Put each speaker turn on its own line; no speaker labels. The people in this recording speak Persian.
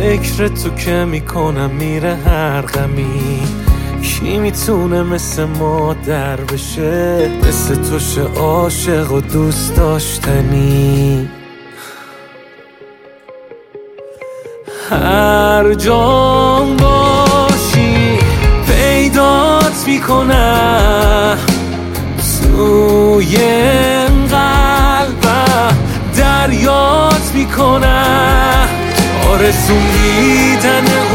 فکر تو که میکنم میره هر غمی. کی میتونه مثل مادر بشه، مثل تو شه عاشق و دوست داشتنی. هر جام باشی پیدات میکنم، توی قلبم دریات میکنم. آرزو میدن